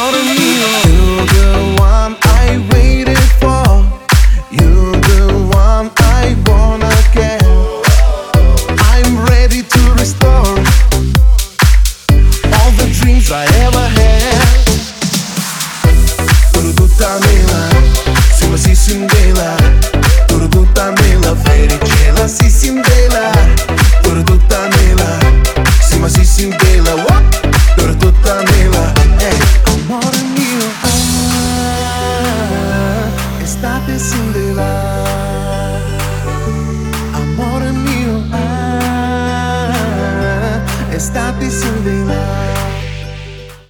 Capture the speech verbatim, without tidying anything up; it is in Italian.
amore mio. You're the one I waited for. You're the one I wanna get. I'm ready to restore all the dreams I ever had. Turduta mila, sima sisim dela. Turduta mila, feri cela sisim dela. Turduta mila, sima sisim dela. Turduta mila, hey. Amore mio, ah, estate sin dela. Amore mio, ah, estate sin dela.